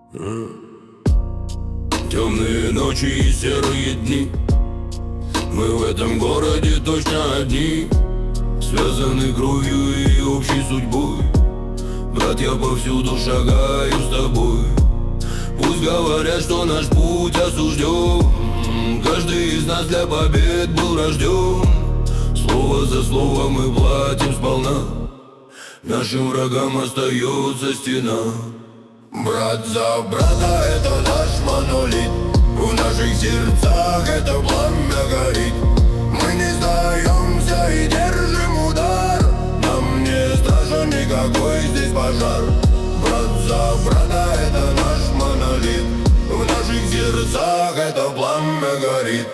Темные ночи и серые дни, мы в этом городе точно одни, связаны кровью и общей судьбой. Брат, я повсюду шагаю с тобой. Пусть говорят, что наш путь осужден, каждый из нас для побед был рожден. Слово за слово мы платим сполна, нашим врагам остается стена. Брат за брата — это наш монолит, в наших сердцах это пламя горит. Мы не сдаемся и держим удар, нам не страшен никакой здесь пожар. Брат за брата — это наш монолит, в наших сердцах это пламя горит.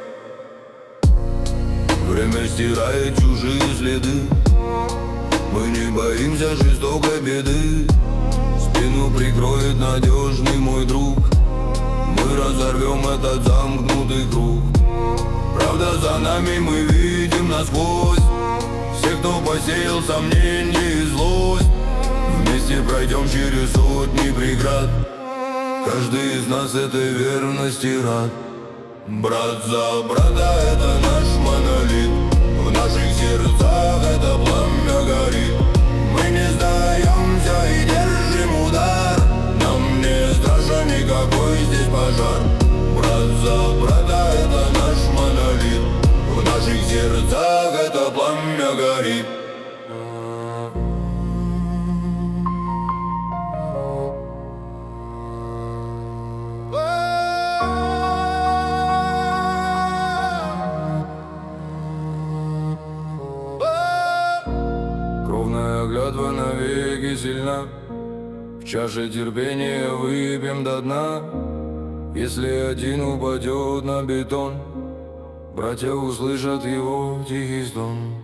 Время стирает чужие следы, мы не боимся жестокой беды. Спину прикроет надежный мой друг, мы разорвем этот замкнутый круг. Правда за нами, мы видим насквозь всех, кто посеял сомнения и злость. Вместе пройдем через сотни преград, каждый из нас этой верности рад. Брат за брата — это наш монолит, в наших сердцах это пламя горит. Мы не сдаемся и держим удар, нам не страшен никакой здесь пожар. Брат за брата — это наш монолит, в наших сердцах это пламя горит. Кровная клятва навеки сильна, в чаше терпения выпьем до дна. Если один упадет на бетон, братья услышат его тихий стон.